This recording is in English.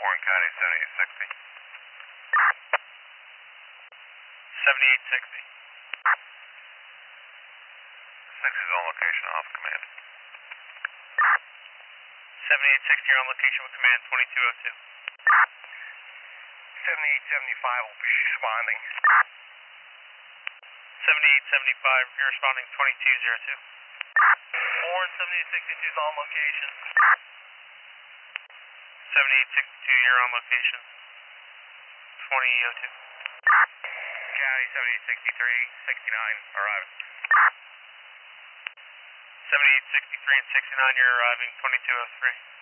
Warren County, 7860. 7860. 6 is on location, off command. 7860, you're on location with command, 2202. 7875 will be responding. 7875, you're responding, 2202. Warren, 7862 is on location. 7862, you're on location, 2002. County, 7863, 69, arriving. 7863 and 69, you're arriving, 2203.